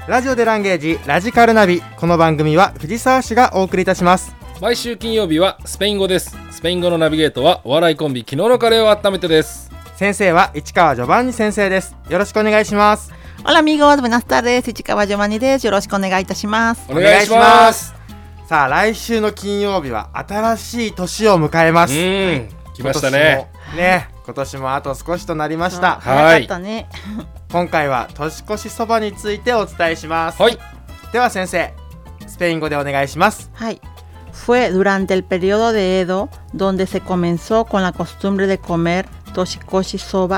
ラジオでランゲージラジカルナビ。この番組は藤沢市がお送りいたします。 毎週金曜日はスペイン語です。スペイン語のナビゲートはお笑いコンビ昨日のカレーを温めてです。 先生は市川ジョバンニ先生です。よろしくお願いします。 Hola amigos, buenas tardes. 市川ジョバンニです。よろしくお願いいたします。 お願いします。 さあ、来週の金曜日は新しい年を迎えます。 来ましたね。 今年もあと少しとなりました。 早かったね。 今回は年越しそばについてお伝えします。 はい。 では先生、スペイン語でお願いします。 はい。Fue durante el periodo de Edo donde se comenzó con la costumbre de comer toshikoshi soba.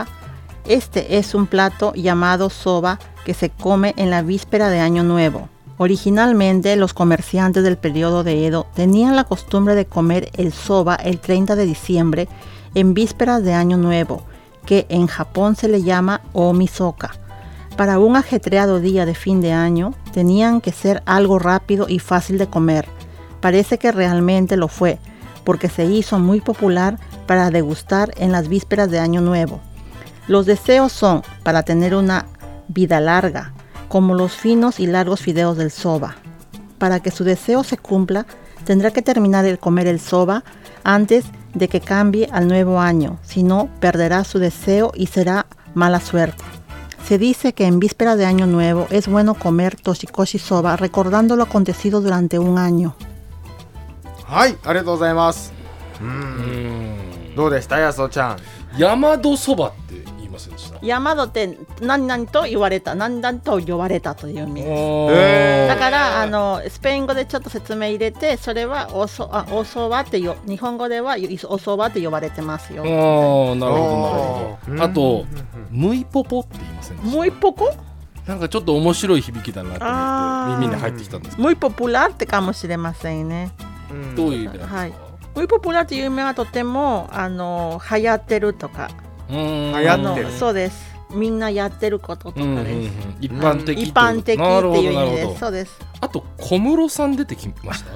Este es un plato llamado soba que se come en la víspera de Año Nuevo. Originalmente, los comerciantes del periodo de Edo tenían la costumbre de comer el soba el 30 de diciembre en vísperas de Año Nuevo, que en Japón se le llama omisoka. Para un ajetreado día de fin de año, tenían que ser algo rápido y fácil de comer. Parece que realmente lo fue, porque se hizo muy popular para degustar en las vísperas de Año Nuevo. Los deseos son para tener una vida larga, como los finos y largos fideos del soba. Para que su deseo se cumpla, tendrá que terminar de comer el soba antes de que cambie al nuevo año, si no perderá su deseo y será mala suerte. Se dice que en vísperas de Año Nuevo es bueno comer toshikoshi soba recordando lo acontecido durante un año. はい、ありがとうございます。どうでしたやすおちゃん。 山戸そばって言いませんでした？ 山戸って何々と言われた、何々と呼ばれたという意味です。だからスペイン語でちょっと説明入れて、それはおそばって日本語ではおそばって呼ばれてますよ。 なるほどなるほど。あとムイポポって言いませんでした？ ムイポコ？ なんかちょっと面白い響きだなと思って耳に入ってきたんです。 ムイポプラってかもしれませんね。 どういう意味なんですか？ はい。ムイポプラっていう意味はとても流行ってるとか。 流行ってる。 そうです。みんなやってることとかです。 一般的っていう意味です。そうです。 あと小室さん出てきました？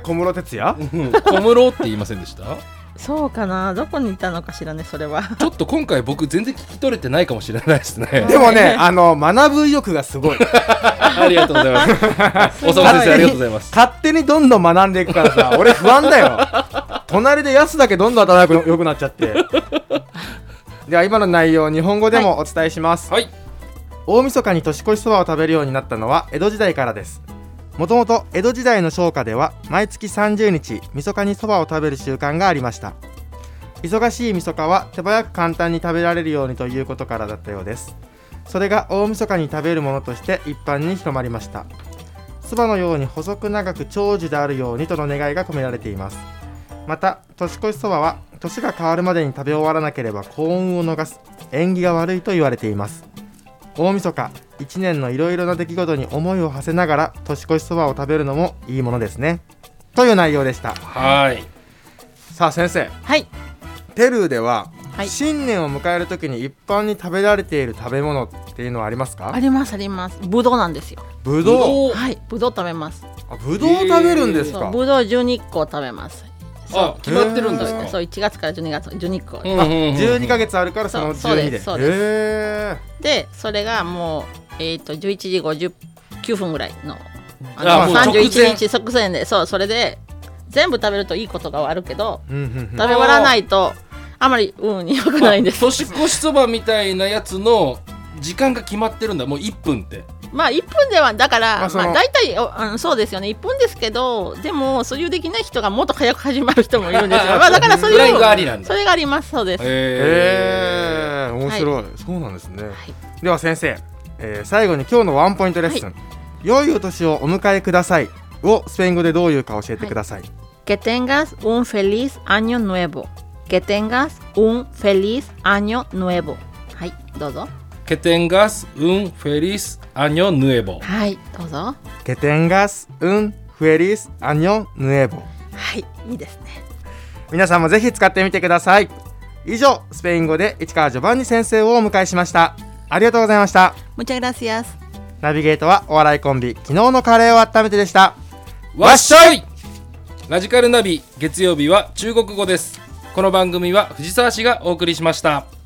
小室哲哉？ 小室って言いませんでした？ そうかな、どこにいたのかしらね、それは。 ちょっと今回僕全然聞き取れてないかもしれないですね。 でもね、学ぶ意欲がすごい。 ありがとうございます。おさま先生ありがとうございます。 勝手にどんどん学んでいくからさ、俺不安だよ。隣でヤスだけどんどん頭良くなっちゃって。では今の内容、日本語でもお伝えします。 はい。 大晦日に年越しそばを食べるようになったのは江戸時代からです。もともと江戸時代の商家では毎月30日晦日にそばを食べる習慣がありました。忙しい晦日は手早く簡単に食べられるようにということからだったようです。それが大晦日に食べるものとして一般に広まりました。そばのように細く長く長寿であるようにとの願いが込められています。また年越しそばは年が変わるまでに食べ終わらなければ幸運を逃す、縁起が悪いと言われています。大晦日1年のいろいろな出来事に思いを馳せながら年越しそばを食べるのもいいものですね、という内容でした。 はい。 さあ先生、 はい、 ペルーでは、 はい、 新年を迎えるときに一般に食べられている食べ物っていうのはありますか？ ありますあります。ぶどうなんですよ。 ぶどう？ はい、ぶどう食べます。 ぶどう食べるんですか？ ぶどう12個食べます。 決まってるんですか？ そう1月から12月12個、 12ヶ月あるからその12で。 そうです。でそれがもう11時59分ぐらいの31日即前で、それで全部食べるといいことがあるけど、食べ終わらないとあまり良くないんです。 年越しそばみたいなやつの時間が決まってるんだ。もう1分って。 まあ1分ではだから、大体そうですよね、1分ですけど、でもそういうできない人がもっと早く始まる人もいるんですよ。だからそういうフライングありなんだ。 それがあります。そうです。 面白い、そうなんですね。では先生、最後に今日のワンポイントレッスン、良いお年をお迎えくださいをスペイン語でどういうか教えてください。 Que tengas un feliz año nuevo. Que tengas un feliz año nuevo. はい、どうぞ。 Que tengas un feliz año nuevo. はい、どうぞ。 Que tengas un feliz año nuevo. はい、いいですね。 皆さんもぜひ使ってみてください。以上、スペイン語で市川ジョバンニ先生をお迎えしました。ありがとうございました。 Muchas gracias。 ナビゲートはお笑いコンビ昨日のカレーを温めてでした。 わっしょい。ラジカルナビ月曜日は中国語です。この番組は藤沢市がお送りしました。